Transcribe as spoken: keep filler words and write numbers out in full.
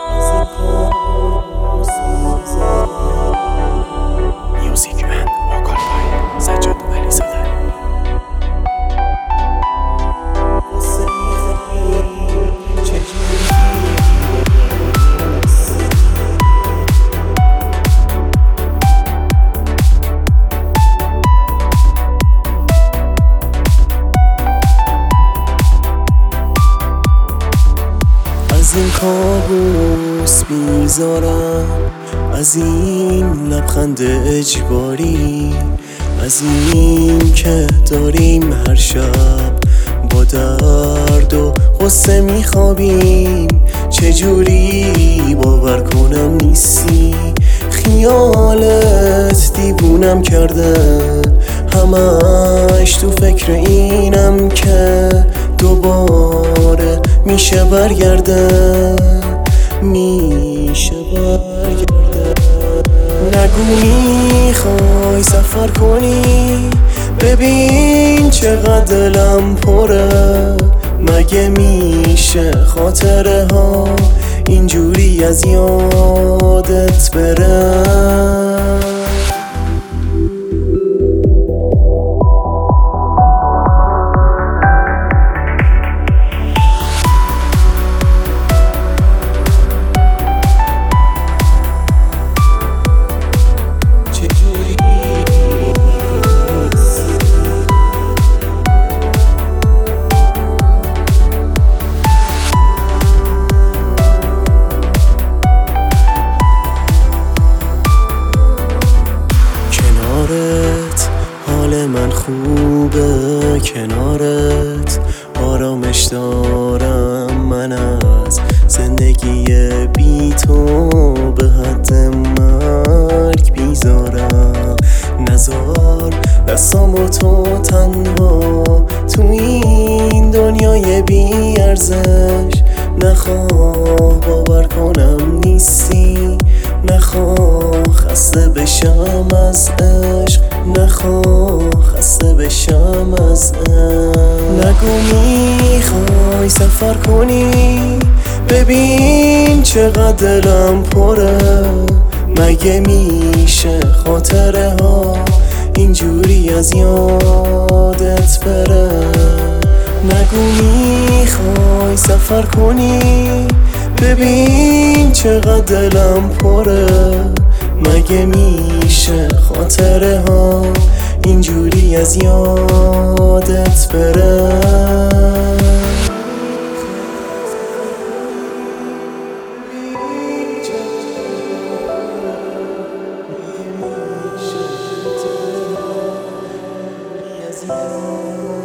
Music and vocal by سجاد علیزاده. از این کابوس بیزارم، از این لبخند اجباری، از این که داریم هر شب با درد و غصه میخوابیم. چجوری باور کنم نیستی؟ خیالت دیوونم کرده، همش تو فکر اینم که دوباره میشه برگرده، میشه برگرده. نگو میخوای سفر کنی، ببین چقدر دلم پره. مگه میشه خاطره ها اینجوری از یادت بره؟ حال من خوبه کنارت، آرامش دارم من از زندگی بی تو، به حد مرگ بیزارم. نزار دستامو تو تنها تو این دنیای بی ارزش. نخواه باور کنم نیستی، نخواه خسته بشم از عشق، نخواه خسته بشم از عشق. نگو میخوای سفر کنی، ببین چقدر دلم پره. مگه میشه خاطره ها اینجوری از یادت بره؟ نگو میخوای سفر کنی، ببین چقدر دلم پره. مگه میشه خاطره ها اینجوری از یادت بره؟ Yes.